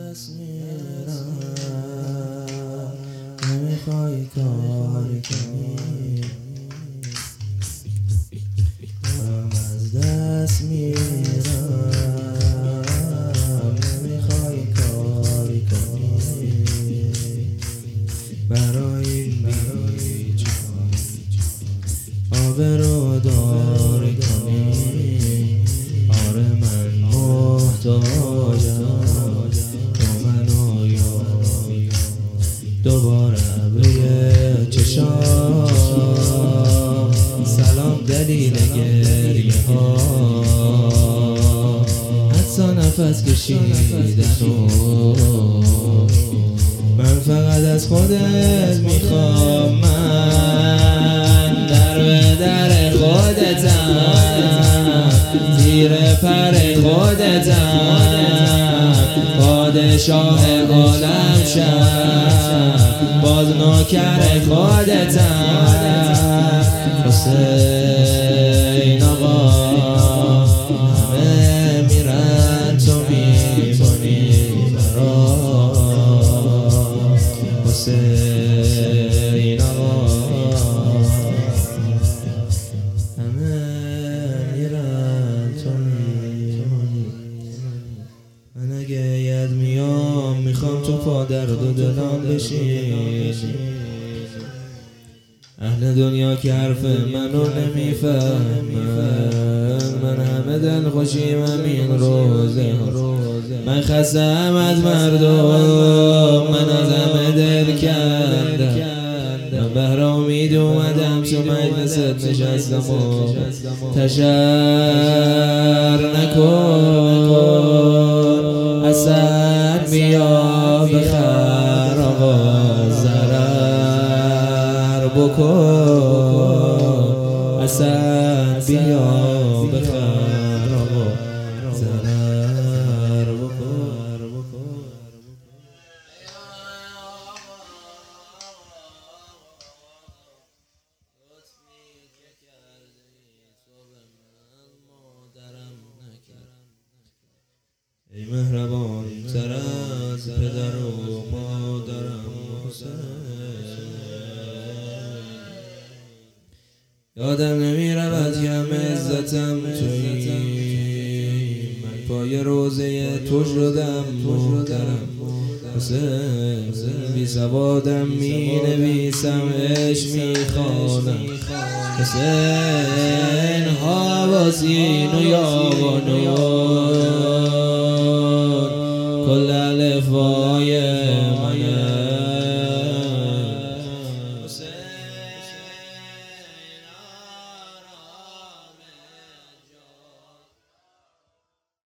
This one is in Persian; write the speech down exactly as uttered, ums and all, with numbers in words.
دست میرم نمیخوای کاری کنی دارم از دست میرم نمیخوای کاری کنی برای این بیچاره آبرو داری کنی آره من محتاجم تو منو یاری دوباره ابروی چشام سلام دلیل گریه ها حتی نفس کشیدن و من فقط از خودت میخوام من در به در خودتم زیر پر خودتم پادشاه عالم شم باز نوکر خودتم حسین آقا همه میرن تو میمونی برا حسین آقا همه میرن تو میمونی من اگه ید میام میخوام تو پا درد و دلم بشی اهل دنیا که حرف منو نمیفهمن من همه دل خوشیم همین روزه من خستم از مردم من از همه دل کندم من بهر امید اومدم تو مجلست نشستم و تشر نکن اصلا بیا بخر آقا ضرر بکن اصلا بیا بخر آقا ضرر بکن ای مهربان تر از پدر و مادرم حسین یادم نمی رود که همه عزتم تویی من پای روزه تو شدم محترم حسین بی سوادم می نویسم عشق می خوانم حسین حواسین و یابانون کل الفای